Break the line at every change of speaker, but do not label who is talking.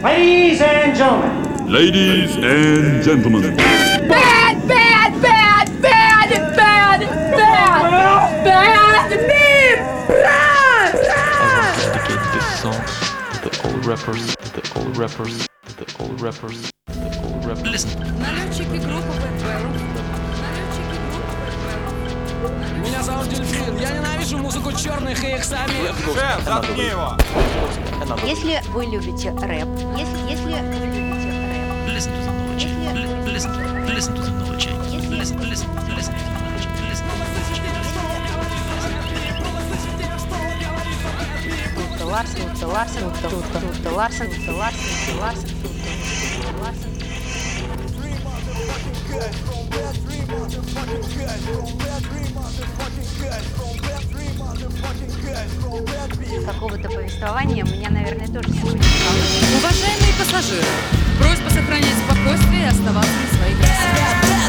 Ladies and gentlemen.
Ladies and gentlemen.
Bad, bad, bad, bad, bad, bad, bad, me, bad,
I want to dedicate this song to the all rappers, to the all rappers, to the all rappers, to the all rappers. Listen.
Налетчики группы ППЛ.
Меня зовут Дельфин, я ненавижу музыку черных и их самих.
Шеф, заткни его!
Если вы любите рэп, если вы любите рэп,
Listen to the knowledge. Listen to the knowledge. Listen to the knowledge.
какого-то повествования у меня, наверное, тоже сегодня.
Уважаемые пассажиры, просьба сохранять спокойствие и оставаться на своих местах.